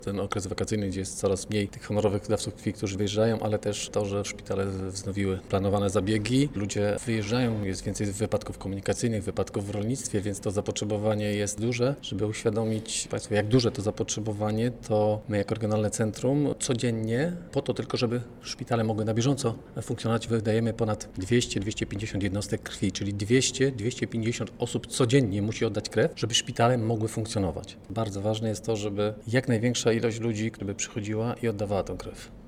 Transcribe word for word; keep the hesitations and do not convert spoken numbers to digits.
Ten okres wakacyjny, gdzie jest coraz mniej tych honorowych dawców krwi, którzy wyjeżdżają, ale też to, że szpitale wznowiły planowane zabiegi. Ludzie wyjeżdżają, jest więcej wypadków komunikacyjnych, wypadków w rolnictwie, więc to zapotrzebowanie jest duże. Żeby uświadomić Państwu, jak duże to zapotrzebowanie, to my jako Regionalne Centrum codziennie, po to tylko, żeby szpitale mogły na bieżąco funkcjonować, wydajemy ponad dwieście do dwustu pięćdziesięciu jednostek krwi, czyli dwieście do dwustu pięćdziesięciu osób codziennie musi oddać krew, żeby szpitale mogły funkcjonować. Bardzo ważne jest to, żeby jak największa ilość ludzi, która by przychodziła i oddawała tę krew.